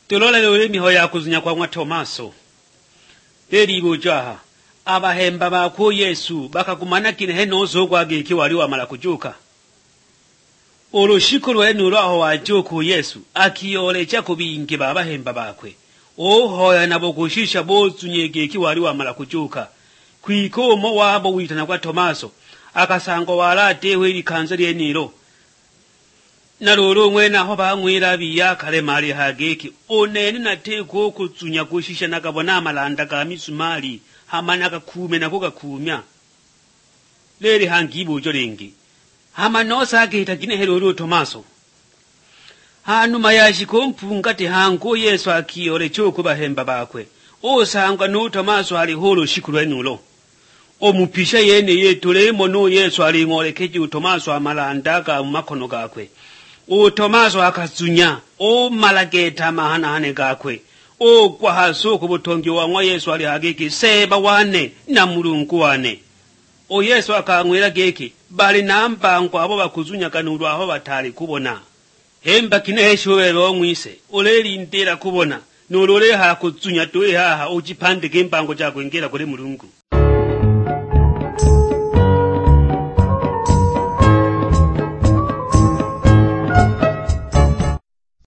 Tulole lulimi hoya kuzunya kwa mwa Tomaso. Leli bujaha. Abahemba bako Yesu bakakumana kinehe nozo gwagiki wali wamala kujuka. Olushiko lwenu lwaho wajuku Yesu akiyolecha kubingi babahemba bakwe. Hoya nabo kushisha bozunyegeki wali wamala kujuka. Kwikomo wabo witana kwa Tomaso akasango walatewe likanza lyeniro. Nalolo mwena ho bamwira biyakale mali hageki onene nateko kuzunya kushisha nakabona amalanda ga misumali hamana kakume nako gakumya. Leli hangibu jolengi hamanosa agita kinehelo Tomaso. Hanu mayashiko mpungati hango Yesu akiyole choko bahemba bakwe. Osangwa no Tomaso ali holo shikulwenulo. Omupisha yene yetulemo no Yesu ali ngolekeji Tomaso amalanda ga makono gakwe. Tomaso akazunya malageta mahana hane gakwe. Kwa haso kubutongi wa mwa Yesu ali hageki seba wane na mulungu wane. Yesu akangwira geki bali nambango abo bakuzunya kanulwa aho batali kubona. Hemba kineheshobero mwise oleli ndera kubona nolole ha kuzunya toye haha ujipande kembango chako ngera kule mulungu.